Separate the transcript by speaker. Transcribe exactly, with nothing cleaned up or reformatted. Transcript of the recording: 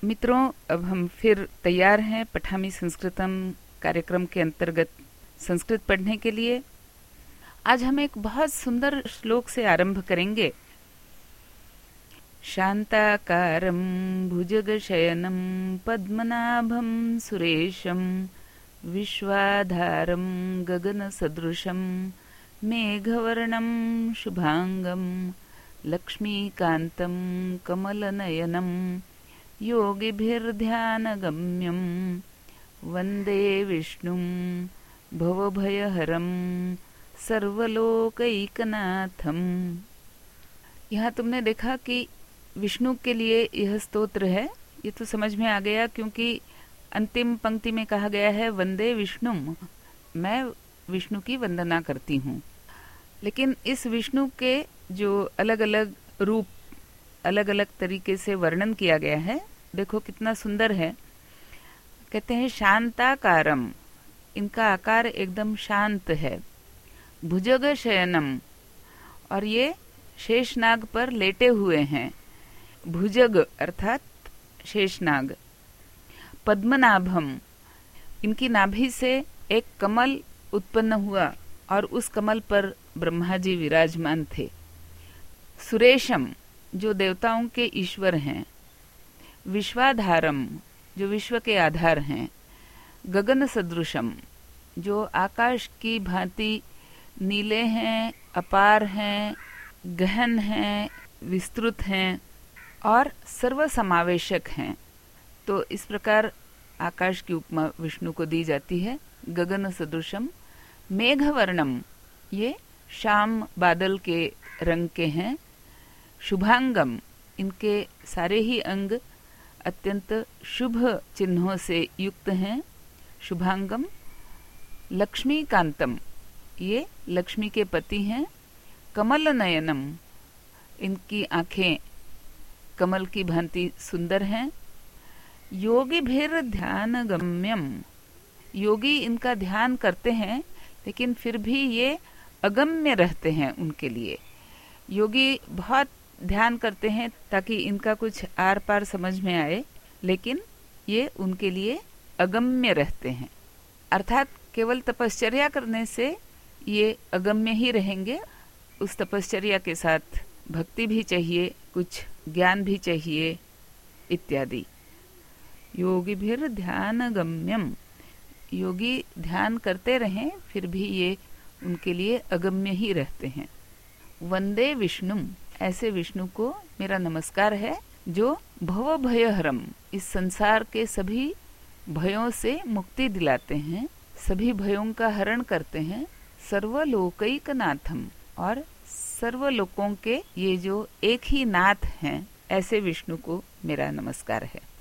Speaker 1: मित्रों, अब हम फिर तैयार हैं पठामी संस्कृतम कार्यक्रम के अंतर्गत संस्कृत पढ़ने के लिए। आज हम एक बहुत सुंदर श्लोक से आरंभ करेंगे। शांताकारं भुजगशयनं पद्मनाभं सुरेशं विश्वाधारं गगनसदृशं मेघवर्णं शुभांगं लक्ष्मीकान्तं कमलनयनं योगिभिर्ध्यानगम्यं वन्दे विष्णुं भवभयहरं सर्वलोकैकनाथं। यहाँ तुमने देखा कि विष्णु के लिए यह स्तोत्र है। ये तो समझ में आ गया क्योंकि अंतिम पंक्ति में कहा गया है वंदे विष्णुम, मैं विष्णु की वंदना करती हूँ। लेकिन इस विष्णु के जो अलग अलग रूप, अलग अलग तरीके से वर्णन किया गया है, देखो कितना सुंदर है। कहते हैं शांताकारम, इनका आकार एकदम शांत है। भुजग शयनम, और ये शेषनाग पर लेटे हुए हैं। भुजग अर्थात शेषनाग। पद्मनाभम, इनकी नाभि से एक कमल उत्पन्न हुआ और उस कमल पर ब्रह्मा जी विराजमान थे। सुरेशम, जो देवताओं के ईश्वर हैं। विश्वाधारम, जो विश्व के आधार हैं। गगन सदृशम, जो आकाश की भांति नीले हैं, अपार हैं, गहन हैं, विस्तृत हैं और सर्वसमावेशक हैं। तो इस प्रकार आकाश की उपमा विष्णु को दी जाती है। गगन सदृशम। मेघवर्णम, ये शाम बादल के रंग के हैं। शुभांगम, इनके सारे ही अंग अत्यंत शुभ चिन्हों से युक्त हैं। शुभांगम। लक्ष्मीकांतम, ये लक्ष्मी के पति हैं। कमल नयनम, इनकी आंखें कमल की भांति सुंदर हैं। योगी भीर ध्यान गम्यम, योगी इनका ध्यान करते हैं लेकिन फिर भी ये अगम्य रहते हैं उनके लिए। योगी बहुत ध्यान करते हैं ताकि इनका कुछ आर पार समझ में आए, लेकिन ये उनके लिए अगम्य रहते हैं। अर्थात केवल तपश्चर्या करने से ये अगम्य ही रहेंगे। उस तपश्चर्या के साथ भक्ति भी चाहिए, कुछ ज्ञान भी चाहिए इत्यादि। योगी भीर ध्यान गम्यम, योगी ध्यान करते रहें फिर भी ये उनके लिए अगम्य ही रहते हैं। वंदे विष्णुम, ऐसे विष्णु को मेरा नमस्कार है जो भव भयहरम, इस संसार के सभी भयों से मुक्ति दिलाते हैं, सभी भयों का हरण करते हैं। सर्वलोकैकनाथम, और सर्वलोकों के ये जो एक ही नाथ हैं, ऐसे विष्णु को मेरा नमस्कार है।